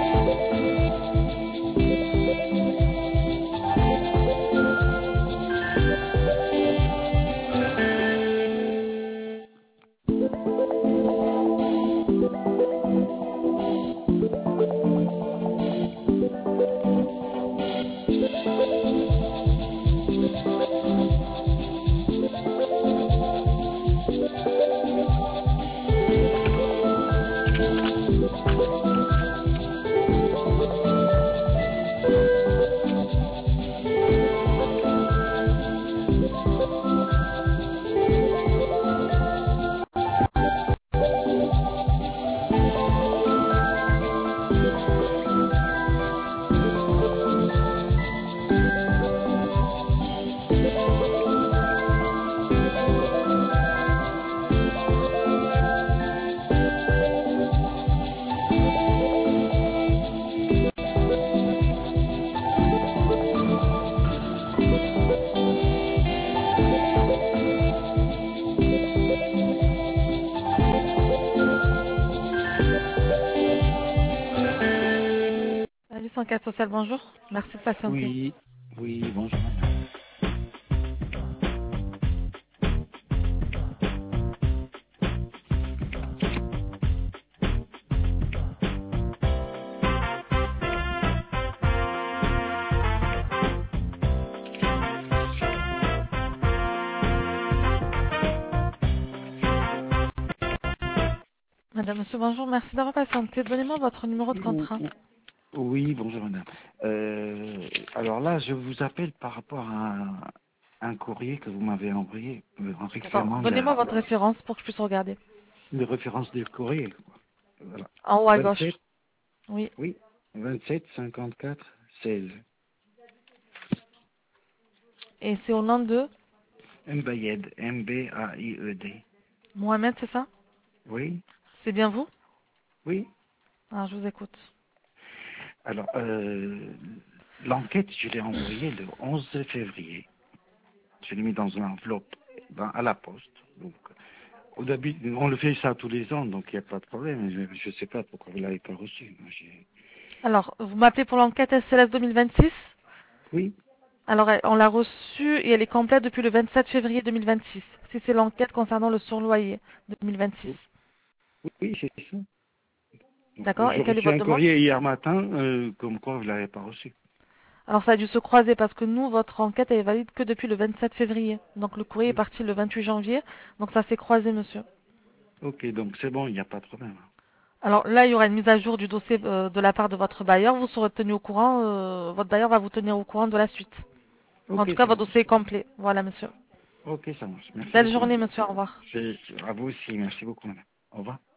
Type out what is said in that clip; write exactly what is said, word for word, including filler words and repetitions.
Alice Enquête sociale, bonjour. Merci de patienter. Oui, oui, bonjour madame. Madame, monsieur, bonjour. Merci d'avoir patienté. Donnez-moi votre numéro de Ou- contrat. ou- Oui, bonjour madame. Euh, alors là, je vous appelle par rapport à un, un courrier que vous m'avez envoyé euh, en D'accord. réclamant Donnez-moi la, votre référence pour que je puisse regarder. de référence du courrier. Voilà. En haut à gauche. vingt-sept, Oui. oui, vingt-sept cinquante-quatre seize. Et c'est au nom de Mbayed, M B A I E D. Mohamed, c'est ça? Oui, C'est bien vous? oui. Alors, je vous écoute. Alors, euh, l'enquête, je l'ai envoyée le onze février. Je l'ai mis dans une enveloppe dans- à la poste. Donc, au début, on le fait ça tous les ans, donc il n'y a pas de problème. Je ne sais pas pourquoi vous ne l'avez pas reçu. Moi, j'ai- Alors, vous m'appelez pour l'enquête S L S deux mille vingt-six? Oui, Alors, elle- on l'a reçue et elle est complète depuis le vingt-sept février deux mille vingt-six. Si c'est l'enquête concernant le surloyer deux mille vingt-six. oui, oui, c'est ça. Donc, euh, D'accord? j'ai Et quelle est reçu votre un demande? courrier hier matin, euh, comme quoi vous ne l'avez pas reçu. Alors, ça a dû se croiser parce que nous, votre enquête, elle est valide que depuis le vingt-sept février. Donc, le courrier est parti le vingt-huit janvier. Donc, ça s'est croisé, monsieur. Ok, donc c'est bon, il n'y a pas de problème. Alors là, il y aura une mise à jour du dossier euh, de la part de votre bailleur. Vous serez tenu au courant, euh, votre bailleur va vous tenir au courant de la suite. En Ok, tout cas, ça votre marche. dossier est complet. Voilà, monsieur. Ok, ça marche. Merci Belle beaucoup, journée, madame. monsieur. Au revoir. C'est- À vous aussi, merci beaucoup, madame. Au revoir.